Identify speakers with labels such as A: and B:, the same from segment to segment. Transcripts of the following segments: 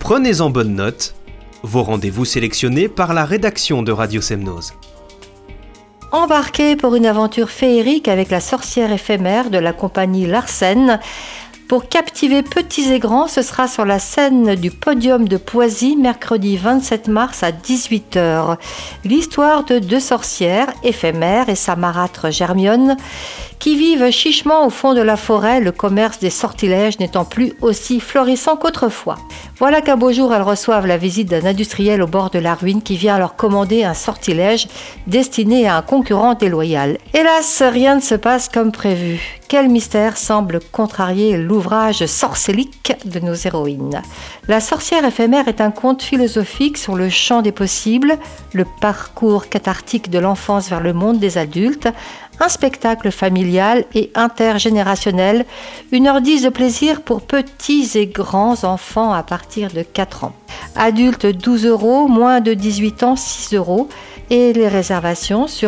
A: Prenez-en bonne note, vos rendez-vous sélectionnés par la rédaction de Radio Semnose.
B: Embarquez pour une aventure féerique avec la sorcière éphémère de la compagnie Larsen. Pour captiver petits et grands, ce sera sur la scène du podium de Poisy, mercredi 27 mars à 18h. L'histoire de deux sorcières, éphémères et sa marâtre Germione, qui vivent chichement au fond de la forêt, le commerce des sortilèges n'étant plus aussi florissant qu'autrefois. Voilà qu'un beau jour, elles reçoivent la visite d'un industriel au bord de la ruine qui vient leur commander un sortilège destiné à un concurrent déloyal. Hélas, rien ne se passe comme prévu. Quel mystère semble contrarier l'ouvrage sorcélique de nos héroïnes. La sorcière éphémère est un conte philosophique sur le champ des possibles, le parcours cathartique de l'enfance vers le monde des adultes, un spectacle familial et intergénérationnel, 1h10 de plaisir pour petits et grands enfants à partir de 4 ans. Adultes 12€, moins de 18 ans 6€, et les réservations sur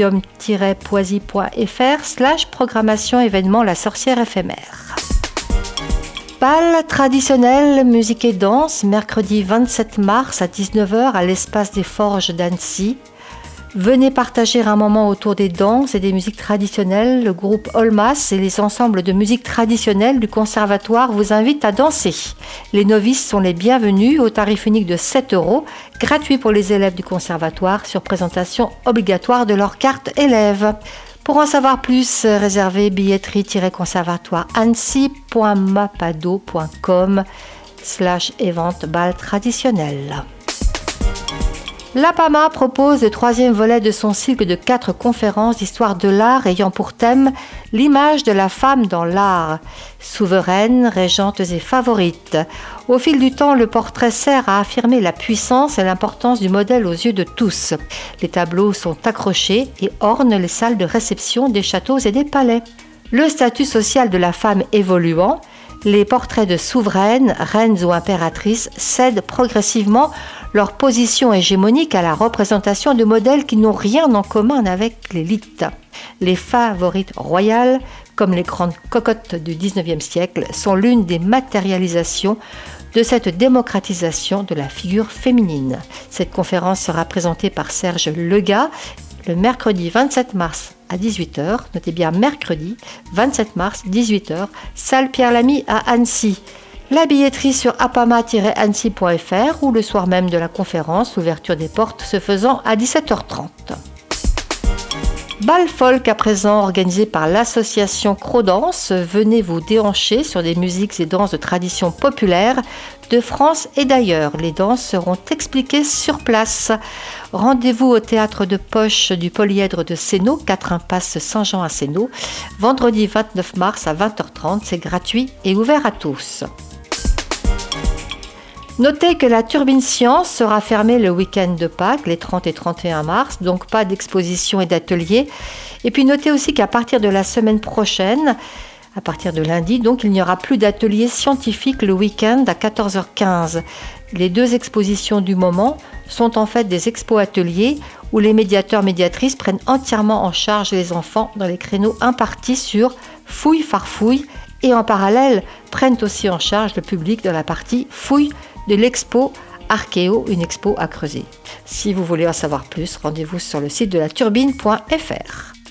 B: podium-poisy.fr/programmation événement La Sorcière Éphémère. Bal traditionnel, musique et danse, mercredi 27 mars à 19h à l'Espace des Forges d'Annecy. Venez partager un moment autour des danses et des musiques traditionnelles. Le groupe Olmas et les ensembles de musique traditionnelle du conservatoire vous invitent à danser. Les novices sont les bienvenus au tarif unique de 7€, gratuit pour les élèves du conservatoire sur présentation obligatoire de leur carte élève. Pour en savoir plus, réservez billetterie-conservatoire-annecy.mapado.com/event bal traditionnel. L'APAMA propose le 3e volet de son cycle de 4 conférences d'histoire de l'art ayant pour thème l'image de la femme dans l'art, souveraine, régente et favorite. Au fil du temps, le portrait sert à affirmer la puissance et l'importance du modèle aux yeux de tous. Les tableaux sont accrochés et ornent les salles de réception des châteaux et des palais. Le statut social de la femme évoluant, les portraits de souveraines, reines ou impératrices cèdent progressivement leur position hégémonique à la représentation de modèles qui n'ont rien en commun avec l'élite. Les favorites royales, comme les grandes cocottes du XIXe siècle, sont l'une des matérialisations de cette démocratisation de la figure féminine. Cette conférence sera présentée par Serge Legat le mercredi 27 mars à 18h, notez bien mercredi 27 mars 18h, salle Pierre-Lamy à Annecy. La billetterie sur apama-annecy.fr ou le soir même de la conférence, l'ouverture des portes se faisant à 17h30. Bal folk à présent organisé par l'association Crodance. Venez vous déhancher sur des musiques et danses de tradition populaire de France et d'ailleurs. Les danses seront expliquées sur place. Rendez-vous au théâtre de poche du Polyèdre de Sénaux, 4 impasse Saint-Jean à Sénaux, vendredi 29 mars à 20h30. C'est gratuit et ouvert à tous. Notez que la Turbine Science sera fermée le week-end de Pâques, les 30 et 31 mars, donc pas d'exposition et d'atelier. Et puis notez aussi qu'à partir de la semaine prochaine, à partir de lundi, donc il n'y aura plus d'atelier scientifique le week-end à 14h15. Les 2 expositions du moment sont en fait des expos-ateliers où les médiateurs-médiatrices prennent entièrement en charge les enfants dans les créneaux impartis sur fouille-farfouille et en parallèle prennent aussi en charge le public dans la partie fouille de l'expo Archéo, une expo à creuser. Si vous voulez en savoir plus, rendez-vous sur le site de la turbine.fr.